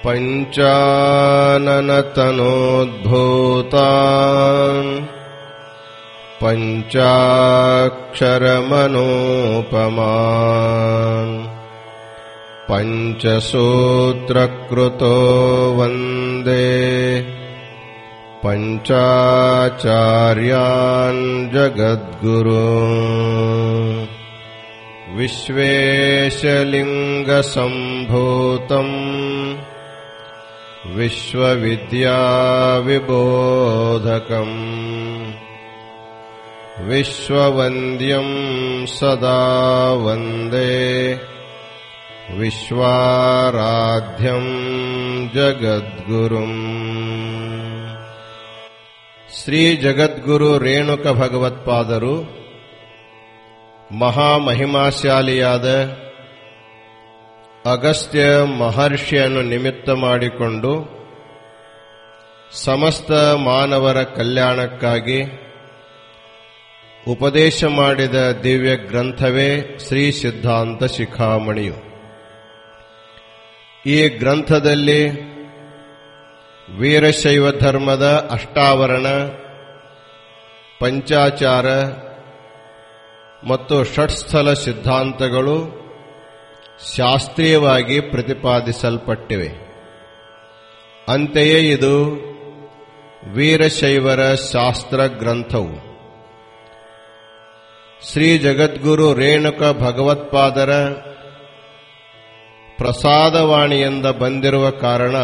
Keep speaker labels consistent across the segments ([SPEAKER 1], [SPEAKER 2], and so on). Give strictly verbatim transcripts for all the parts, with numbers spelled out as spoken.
[SPEAKER 1] पञ्चाननतनोद्भूतान् पञ्चाक्षरमनोपमान् पञ्चसूत्रकृतो वन्दे पञ्चाचार्यान् जगद्गुरून् विश्वेशलिङ्गसम्भूतम् विश्वविद्याविबोधकम् विश्ववन्द्यम् सदा वन्दे विश्वाराध्यम् जगद्गुरुम्। ಶ್ರೀ ಜಗದ್ಗುರು ರೇಣುಕ ಭಗವತ್ಪಾದರು ಮಹಾಮಹಿಮಾಶಾಲಿಯಾದ ಅಗಸ್ತ್ಯ ಮಹರ್ಷಿಯನ್ನು ನಿಮಿತ್ತ ಮಾಡಿಕೊಂಡು ಸಮಸ್ತ ಮಾನವರ ಕಲ್ಯಾಣಕ್ಕಾಗಿ ಉಪದೇಶ ಮಾಡಿದ ದಿವ್ಯ ಗ್ರಂಥವೇ ಶ್ರೀ ಸಿದ್ಧಾಂತ ಶಿಖಾಮಣಿಯು. ಈ ಗ್ರಂಥದಲ್ಲಿ ವೀರಶೈವ ಧರ್ಮದ ಅಷ್ಟಾವರಣ, ಪಂಚಾಚಾರ ಮತ್ತು ಷಟ್ಸ್ಥಲ ಸಿದ್ಧಾಂತಗಳು ಶಾಸ್ತ್ರೀಯವಾಗಿ ಪ್ರತಿಪಾದಿಸಲ್ಪಟ್ಟಿವೆ. ಅಂತೆಯೇ ಇದು ವೀರಶೈವರ ಶಾಸ್ತ್ರ ಗ್ರಂಥವು. ಶ್ರೀ ಜಗದ್ಗುರು ರೇಣುಕ ಭಗವತ್ಪಾದರ ಪ್ರಸಾದವಾಣಿಯಿಂದ ಬಂದಿರುವ ಕಾರಣ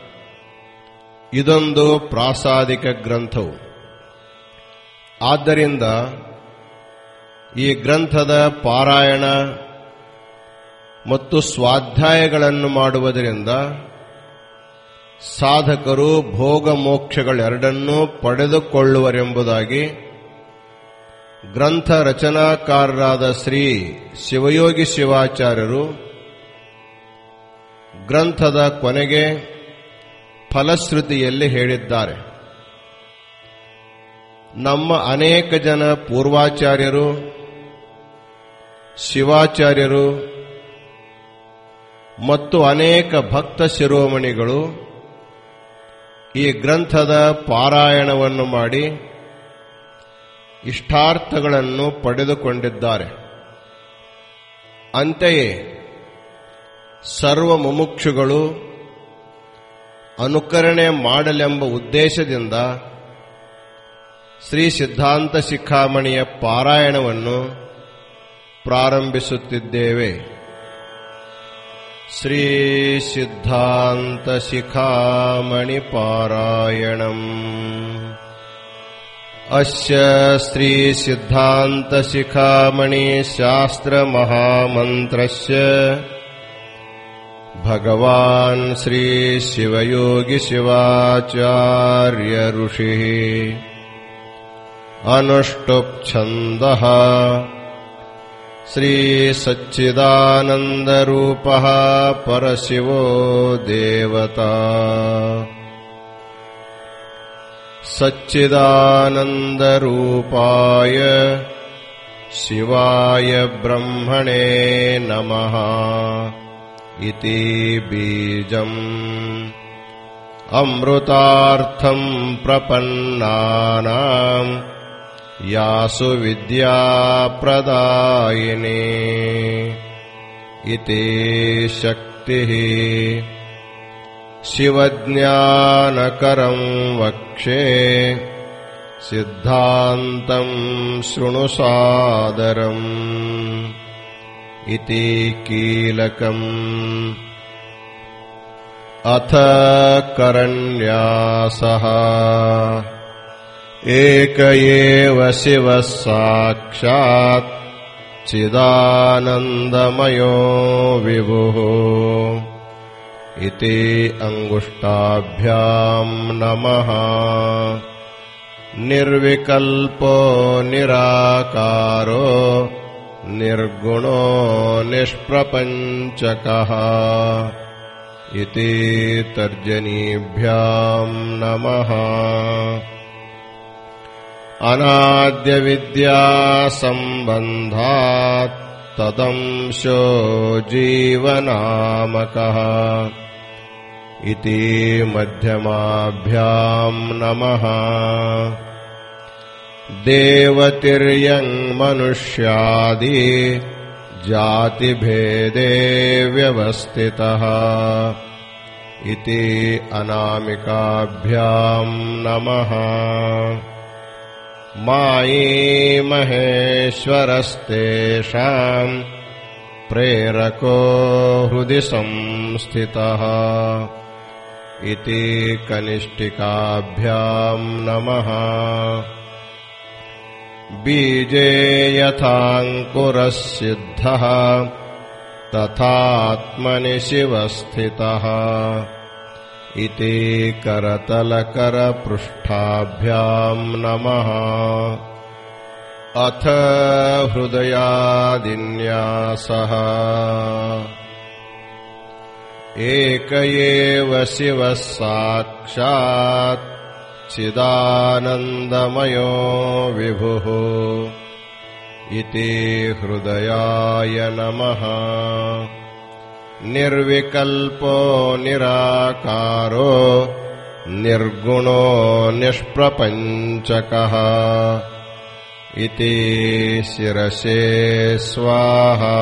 [SPEAKER 1] ಇದೊಂದು ಪ್ರಾಸಾದಿಕ ಗ್ರಂಥವು. ಆದ್ದರಿಂದ ಈ ಗ್ರಂಥದ ಪಾರಾಯಣ ಮತ್ತು ಸ್ವಾಧ್ಯಾಯಗಳನ್ನು ಮಾಡುವುದರಿಂದ ಸಾಧಕರು ಭೋಗ ಮೋಕ್ಷಗಳೆರಡನ್ನೂ ಪಡೆದುಕೊಳ್ಳುವರೆಂಬುದಾಗಿ ಗ್ರಂಥ ರಚನಾಕಾರರಾದ ಶ್ರೀ ಶಿವಯೋಗಿ ಶಿವಾಚಾರ್ಯರು ಗ್ರಂಥದ ಕೊನೆಗೆ ಫಲಶ್ರುತಿಯಲ್ಲಿ ಹೇಳಿದ್ದಾರೆ. ನಮ್ಮ ಅನೇಕ ಜನ ಪೂರ್ವಾಚಾರ್ಯರು, ಶಿವಾಚಾರ್ಯರು ಮತ್ತು ಅನೇಕ ಭಕ್ತ ಶಿರೋಮಣಿಗಳು ಈ ಗ್ರಂಥದ ಪಾರಾಯಣವನ್ನು ಮಾಡಿ ಇಷ್ಟಾರ್ಥಗಳನ್ನು ಪಡೆದುಕೊಂಡಿದ್ದಾರೆ. ಅಂತೆಯೇ ಸರ್ವ ಮುಮುಕ್ಷುಗಳು ಅನುಕರಣೆ ಮಾಡಲೆಂಬ ಉದ್ದೇಶದಿಂದ ಶ್ರೀ ಸಿದ್ಧಾಂತ ಶಿಖಾಮಣಿಯ ಪಾರಾಯಣವನ್ನು ಪ್ರಾರಂಭಿಸುತ್ತಿದ್ದೇವೆ. ಶ್ರೀ ಸಿದ್ಧಾಂತ ಶಿಖಾಮಣಿ ಪಾರಾಯಣಂ. ಅಸ್ಯ ಶ್ರೀ ಸಿದ್ಧಾಂತ ಶಿಖಾಮಣಿ ಶಾಸ್ತ್ರ ಮಹಾಮಂತ್ರಸ್ಯ ಭಗವಾನ್ ಶ್ರೀ ಶಿವಯೋಗಿ ಶಿವಾಚಾರ್ಯ ಋಷಿಃ ಅನುಷ್ಠುಪ್ ಛಂದಃ ಶ್ರೀ ಸಚ್ಚಿದಾನಂದ ರೂಪಃ ಪರಶಿವೋ ದೇವತಾ. ಸಚ್ಚಿದಾನಂದ ರೂಪಾಯ ಶಿವಾಯ ಬ್ರಹ್ಮಣೇ ನಮಃ ಇತಿ ಬೀಜಂ ಅಮೃತಾರ್ಥಂ ಪ್ರಪನ್ನಾನಾಂ ಯಾಸು ವಿದ್ಯಾ ಪ್ರದಾಯಿನೇ ಇತಿ ಶಕ್ತಿಃ ಶಿವಜ್ಞಾನಕರಂ ವಕ್ಷೇ ಸಿದ್ಧಾಂತಂ ಶೃಣು ಸಾದರಂ ಇತಿ ಕೀಲಕಂ. ಅಥ ಕರಣ್ಯಾಸಃ ಏಕ ಏವ ಶಿವಃ ಸಾಕ್ಷಾತ್ ಚಿದಾನಂದಮಯೋ ವಿಭುಃ ಇತಿ ಅಂಗುಷ್ಟಾಭ್ಯಾಂ ನಮಃ. ನಿರ್ವಿಕಲ್ಪೋ ನಿರಾಕಾರೋ ನಿರ್ಗುಣೋ ನಿಷ್ಪ್ರಪಂಚಕಃ ಇತಿ ತರ್ಜನೀಭ್ಯಾಂ ನಮಃ. ಅನಾದ್ಯ ವಿದ್ಯಾ ಸಂಬಂಧಾತ್ ತದಂಶೋ ಜೀವನಾಮಕಃ इति मध्यमाभ्याम् नमः। देवतिर्यं मनुष्यादि जातिभेदे व्यवस्थितः इति अनामिकाभ्याम् नमः। मायी महेश्वरस्तेषाम् प्रेरको हृदि संस्थितः इति कनिष्ठिकाभ्याम् नमः। बीजे यथाङ्कुरस्सिद्धः तथात्मनि शिवस्थितः इति करतलकरपृष्ठाभ्याम् नमः। अथ हृदयादिन्यासः। एक एव शिवः साक्षात् चिदानन्दमयो विभुः इति हृदयाय नमः। निर्विकल्पो निराकारो निर्गुणो निष्प्रपञ्चकः इति शिरसे स्वाहा।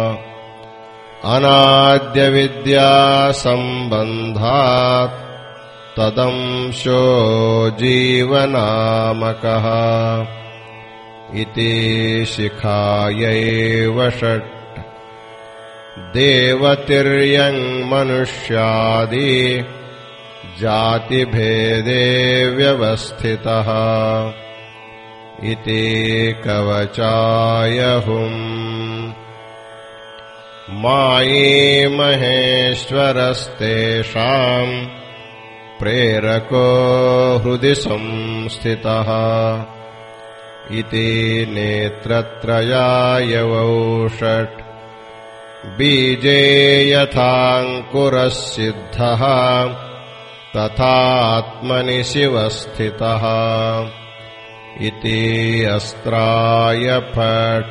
[SPEAKER 1] अनाद्यविद्यासम्बन्धात् तदंशो जीवनामकः इति शिखायै वषट्। देवतिर्यं मनुष्यादि जातिभेदे व्यवस्थितः इति कवचाय हुम्। मायी महेश्वरस्तेषाम् प्रेरको हृदि संस्थितः इति नेत्रत्रयाय वौषट्। बीजे यथाङ्कुरस्सिद्धः तथात्मनि शिवस्थितः इति अस्त्राय फट्।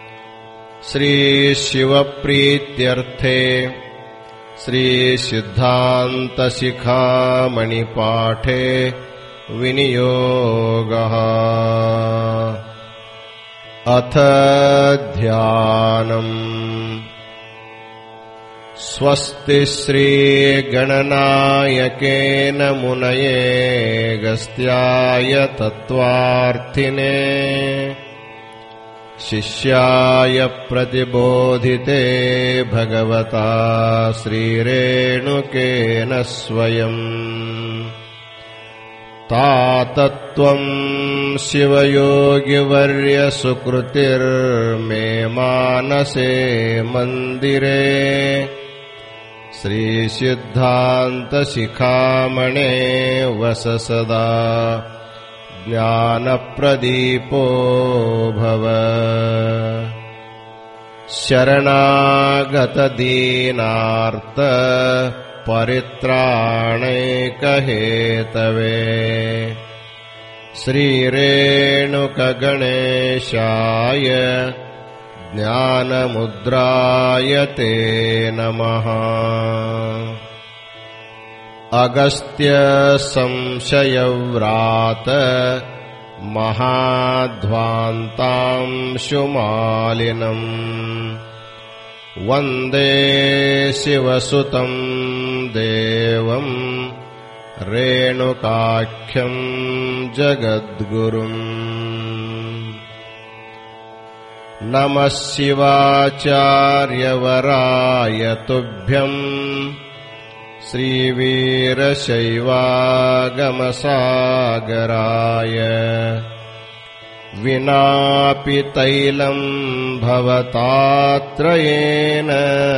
[SPEAKER 1] श्रीशिवप्रीत्यर्थे श्रीसिद्धान्तशिखामणिपाठे विनियोगः। अथ ध्यानम्। स्वस्ति श्रीगणनायकेन मुनये गस्त्याय तत्त्वार्थिने शिष्याय प्रतिबोधिते भगवता श्रीरेणुकेन स्वयम्। तातत्त्वम् शिवयोगिवर्य सुकृतिर्मे मानसे मन्दिरे श्रीसिद्धान्तशिखामणे वस सदा ज्ञानप्रदीपो भव। शरणागतदीनार्त परित्राणैकहेतवे श्रीरेणुकगणेशाय ज्ञानमुद्राय ते नमः। अगस्त्य संशयव्रात महाध्वान्तांशुमालिनम् वन्दे शिवसुतं देवं रेणुकाख्यं जगद्गुरुम्। नमः शिवाचार्यवराय तुभ्यम् श्रीवीरशैवागमसागराय। विनापि तैलं भवतात्रयेन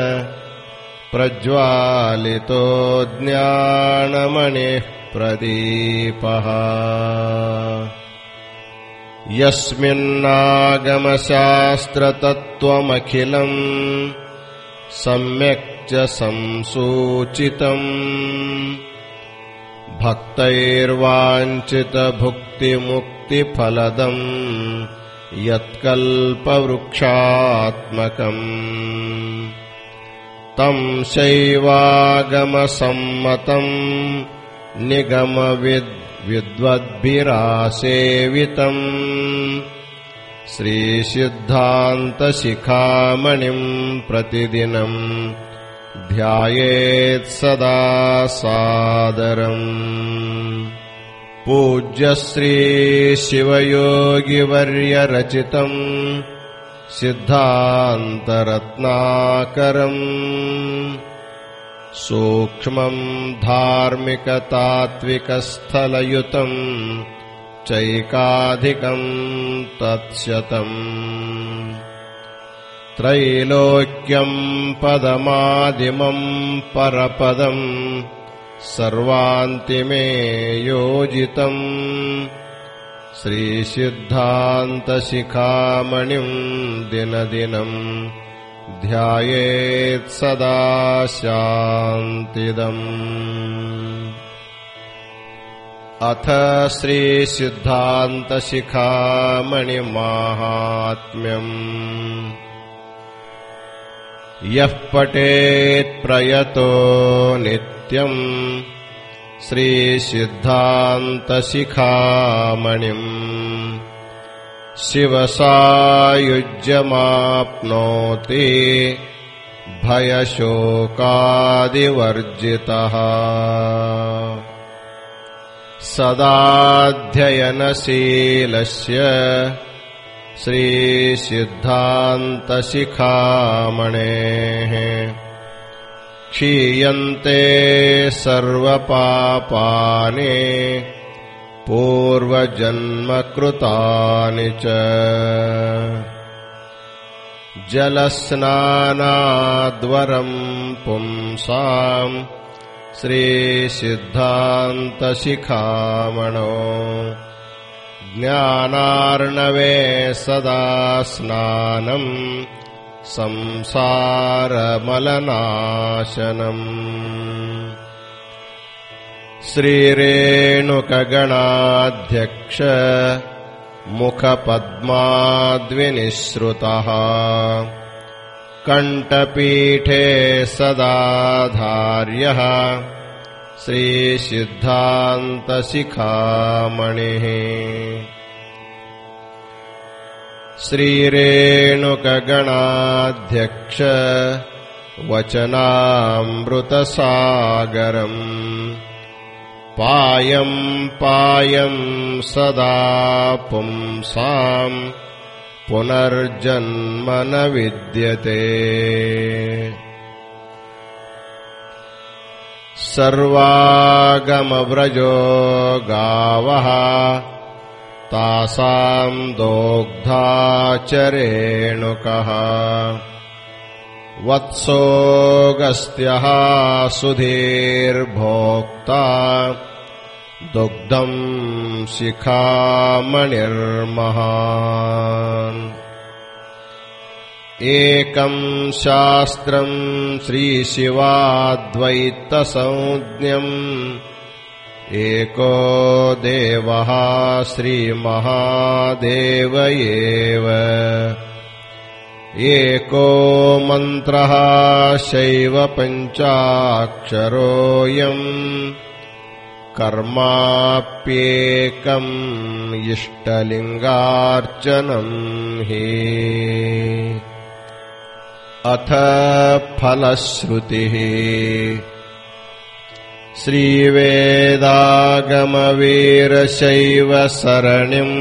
[SPEAKER 1] प्रज्वालितो ज्ञानमणिः प्रदीपः। यस्मिन्नागमशास्त्रतत्त्वमखिलम् सम्यक् च संसूचितम् भक्तैर्वाञ्छितभुक्तिमुक्तिफलदम् यत्कल्पवृक्षात्मकम् तम् शैवागमसम्मतम् निगमविद् विद्वद्भिरासेवितम् श्रीसिद्धान्तशिखामणिम् प्रतिदिनम् ध्यायेत् सदा सादरम्। पूज्य श्री शिवयोगिवर्यरचितम् सिद्धान्तरत्नाकरम् सूक्ष्मम् धार्मिकतात्विकस्थलयुतम् चैकाधिकम् तत्शतम्। त्रैलोक्यम् पदमादिमम् परपदम् सर्वान्तिमे योजितम् श्रीसिद्धान्तशिखामणिम् दिनदिनम् ध्यायेत् सदा शान्तिदम्। अथ श्रीसिद्धान्तशिखामणिमाहात्म्यम्। यः पठेत् प्रयतो नित्यम् श्रीसिद्धान्तशिखामणिम् शिवसायुज्यमाप्नोति भयशोकादिवर्जितः। सदाध्ययनशीलस्य श्रीसिद्धान्तशिखामणेः क्षीयन्ते सर्वपापानि पूर्वजन्मकृतानि च। जलस्नानाद्वरम् पुंसाम् श्रीसिद्धान्तशिखामणो ज्ञानार्णवे सदा स्नानम् संसारमलनाशनम्। श्रीरेणुकगणाध्यक्ष मुखपद्माद्विनिसृतः कण्ठपीठे सदाधार्यः श्रीसिद्धान्तशिखामणिः। श्रीरेणुकगणाध्यक्ष वचनामृतसागरम् पायम् पायम् सदा पुंसाम् पुनर्जन्म न विद्यते। सर्वागमव्रजो गावः तासाम् दोग्धा च रेणुकः वत्सोऽगस्त्यः सुधीर्भोक्ता दुग्धम् शिखामणिर्महान्। एकम् शास्त्रम् श्रीशिवाद्वैतसंज्ञम् एको देवः श्रीमहादेव एव। एको मन्त्रः शैव पञ्चाक्षरोऽयम् कर्माप्येकम् इष्टलिङ्गार्चनम् हि। अथ फलश्रुतिः। श्रीवेदागमवीरशैवसरणिम्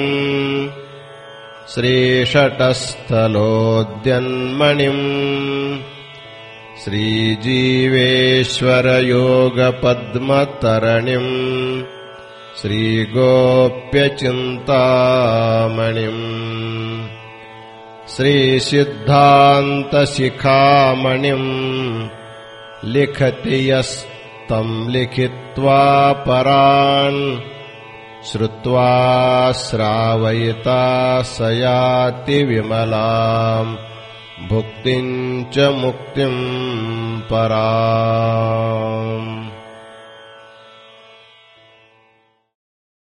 [SPEAKER 1] श्रीषटस्थलोद्यन्मणिम् श्रीजीवेश्वरयोगपद्मतरणिम् श्रीगोप्यचिन्तामणिम् श्रीसिद्धान्तशिखामणिम् लिखति यस्तम् लिखित्वा परान् श्रुत्वा श्रावयिता स याति विमलाम् भुक्तिम् च मुक्तिम् पराम्।